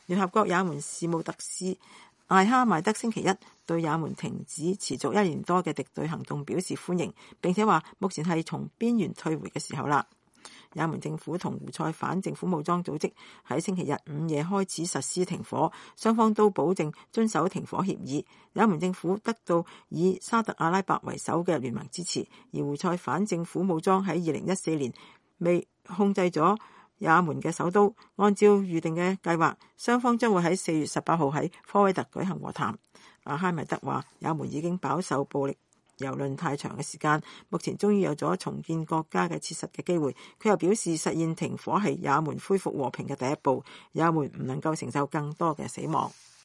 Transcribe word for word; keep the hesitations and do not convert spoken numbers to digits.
聯合國也門事務特使艾哈邁德星期一對也門停止持續一年多嘅敵對行動表示歡迎，並且話目前係從邊緣退回嘅時候啦。也門政府同胡塞反政府武裝組織喺星期日午夜開始實施停火，雙方都保證遵守停火協議。也門政府得到以沙特阿拉伯為首嘅聯盟支持，而胡塞反政府武裝喺二零一四年未控制咗也門嘅首都。按照預定嘅計劃，雙方將會喺四月十八號喺科威特舉行和談。阿哈邁德話，也門已經飽受暴力蹂躪太長嘅時間，目前終於有咗重建國家嘅切實嘅機會。佢又表示，實現停火係也門恢復和平嘅第一步，也門唔能夠承受更多嘅死亡。